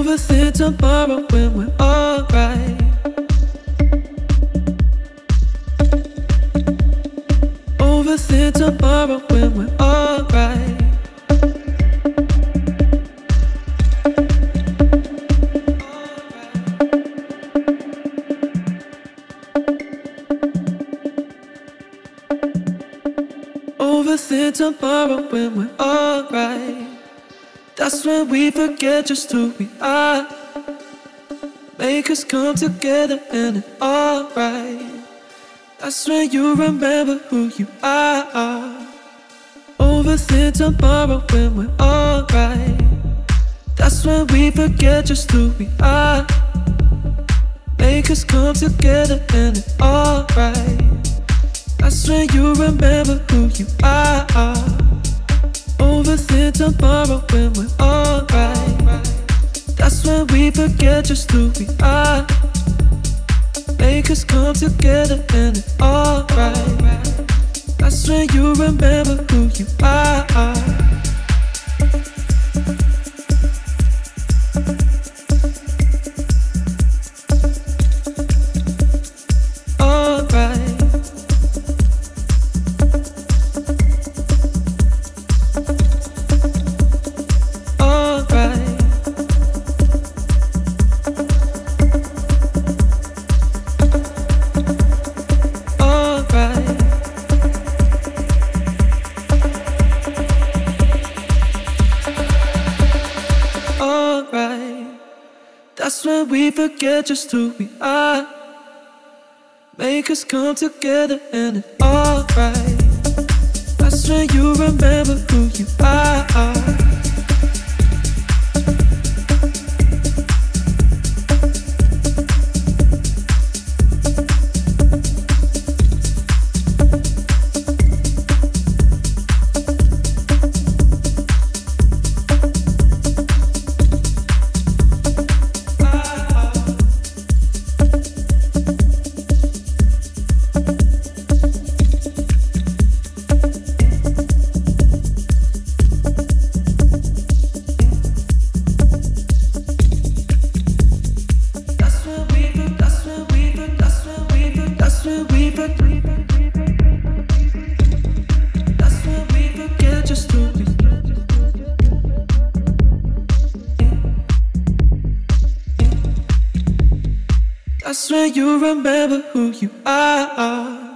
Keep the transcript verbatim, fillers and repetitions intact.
Overthink tomorrow when we're alright. Overthink tomorrow when we're alright. Overthink tomorrow when we're alright. That's when we forget just who we are. Make us come together and it's alright. That's when you remember who you are. Overthink tomorrow when we're alright. That's when we forget just who we are. Make us come together and it's alright. That's when you remember who you are. Overthink tomorrow when we're alright. That's when we forget just who we are. Make us come together and it's alright. That's when you remember who you are. That's when we forget just who we are. Make us come together and it's alright. That's when you remember who you are. That's when you remember who you are.